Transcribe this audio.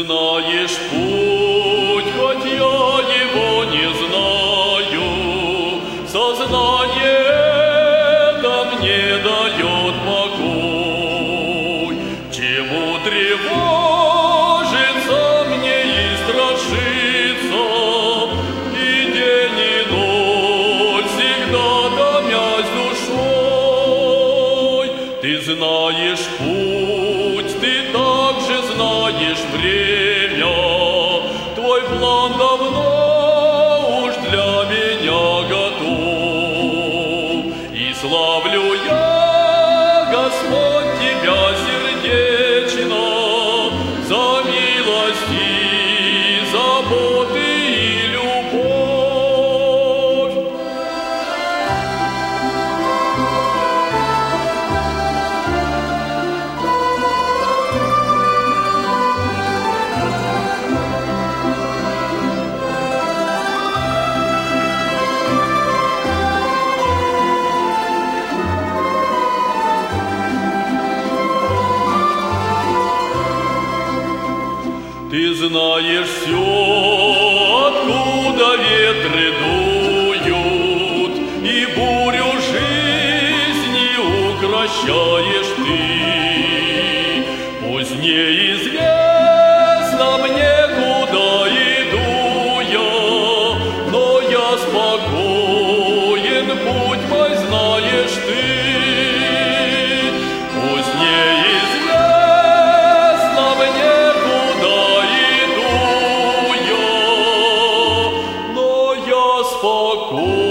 знаешь путь, хоть я его не знаю. Сознание это мне дает покой. Чему тревожиться мне и страшиться, и день, и ночь всегда томясь душой. Ты знаешь путь, ты также знаешь время. Твой план давно уж для меня готов. И славлю я, Господь, Тебя сердечно за милости, заботы и любовь. Ты знаешь все, откуда ветры дуют, и бурю жизни укрощаешь ты. Пусть неизвестно мне, куда иду я, но я спокоен, путь мой знаешь ты. Пусть неизвестно мне, куда спокойно.